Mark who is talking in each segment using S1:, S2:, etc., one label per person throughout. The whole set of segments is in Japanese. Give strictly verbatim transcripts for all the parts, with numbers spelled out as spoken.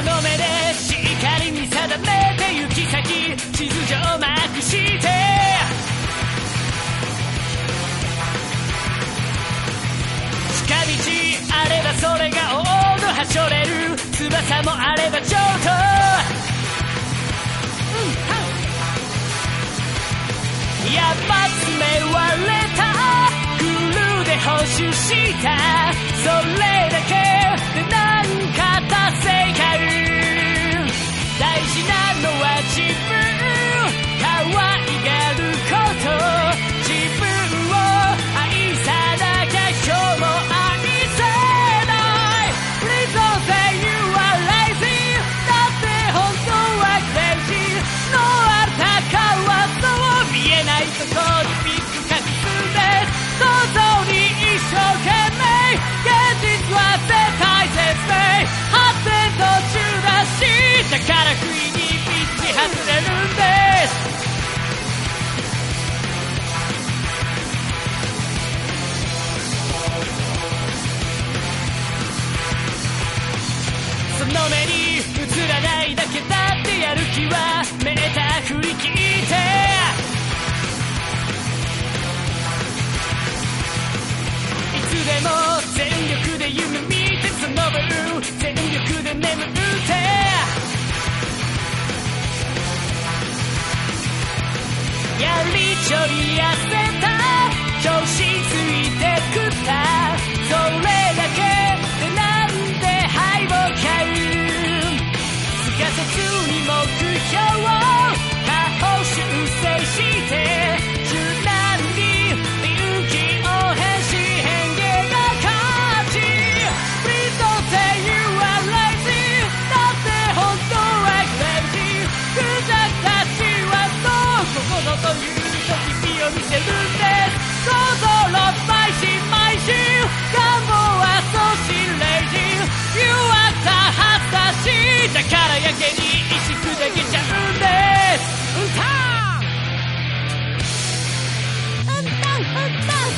S1: の目でしっかり見定めて行き先地図上マークして近道あればそれが王道はしょれる翼もあればちょっと、うん、やっぱ爪割れたグルーで補修したそれだけでなんか達成感大事なのは自分可愛がること自分を愛さなきゃ今日も愛せない Please don't say you are lazy だって本当は crazy のあたかはそう見えないとこにピック隠すんです想像に一生懸命現実は絶対絶命発展途中だしだから不意にピッチ外れるんですその目に映らないだけだってやる気はメーター振り切っていつでも全力で夢見てその分全力で眠ってやりちょり痩せた調子ついてくったそれだけでなんで敗北感すかさずに目標を下方修正して柔軟に臨機応変し変化が勝ち Please don't say you are lazy だって本当は crazy クジャクたちはそうここぞという時火を見せるんです想像の毎週毎週願望はそうしレイジー誘惑たはずだしだからやけに意識できちゃうんですうんたんうんたんうんたん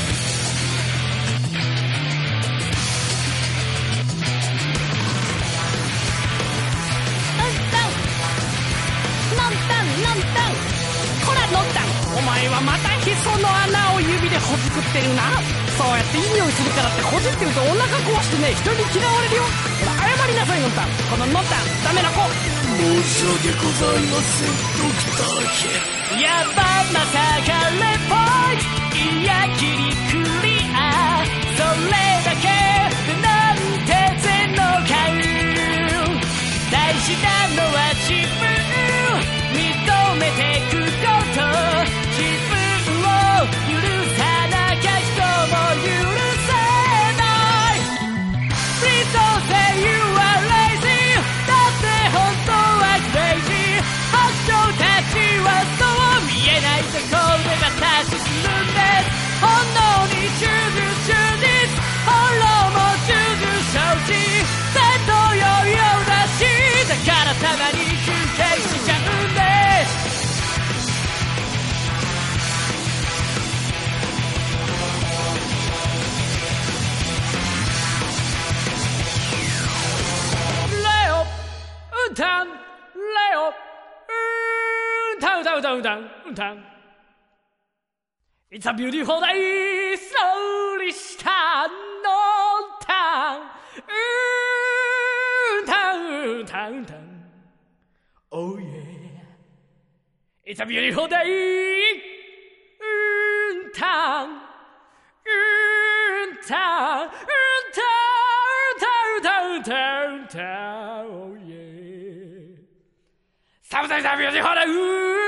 S1: のんたんのんたんこらのんたんお前はまたへその穴を指でほじくってるなそうやっていい匂いするからってほじってるとお腹壊してね人に嫌われるよほら謝りなさいのんたんこののんたんダメな子
S2: 申し訳ございませんドクターヘッ
S1: やっぱまさかレポイントいや切りクリアそれだけでなんて全能感大事なのは自分認めてくこと自分を許さなきゃ人も許せない Please don't say you are lazy だって本当は crazy 白鳥たちはそう見えないところで私するんです本能に忠実忠実本能も重々承知戦闘余裕だしだからたまに休憩しちゃうんですレオうんたんレオうんたんうんたんうんたんうんたんうんたんIt's a beautiful day slowly したのたんうんたんうんたんうんたん Oh yeah It's a beautiful day うんたんうんたんうんたんうんたんうんたんうんたん Oh yeah Sometimes a beautiful day